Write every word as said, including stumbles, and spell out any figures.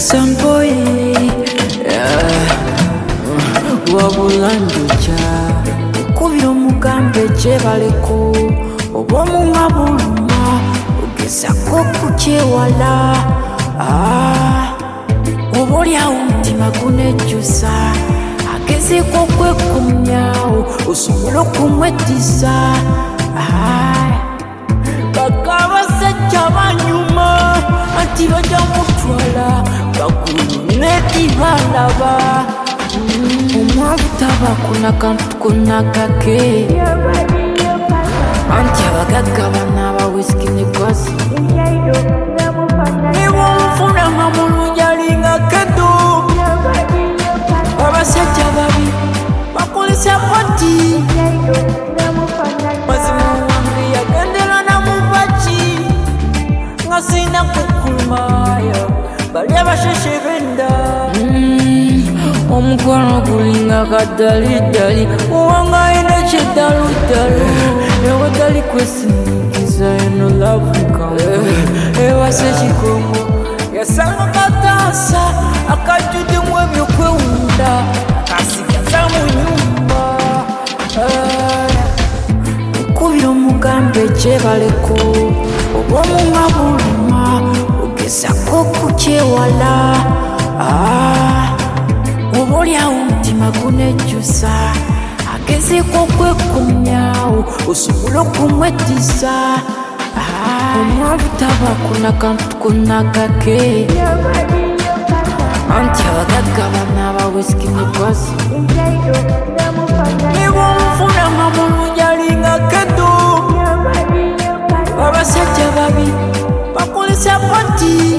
Samboy wabulanduja kubira omugambe gyebaleko oba omumwa buluma ogezako kukyewala oba olyawo omutima gunejjusa agezeeko okwekomyawo osobola okumweddiza baka abasajja banyuma anti bajja mutwala bagulu netibalaba omwavu tabakuna kantu konna kake anti abagagga bana abawisiki ne gwasi niwomufuna nga mulungi alinga kedo abasajja babi bakolesa pati mazima wange yagendera namuvaki nga sina kukulumaya bali abasheshe benda omukwano gulinga kadalidali uwanga ina kyeddaludalu ewatali kwesindikiza eno lavuka ewase kikongo yasanga katasa akajjudemu ebyokwewunda akasigaza mu nyumba okubira omugambe gyebaleko oba omumwa buluma ogezako kukyewala oba olyawo omutima gunejjusa agezeeko okwekomyawo osobola okumweddiza omwavu tabakuna kantu konna kake anti abagagga bana abawisiki ne gwasi niwomufuna nga mulungi alinga kedo abasajja babi bakolesa pati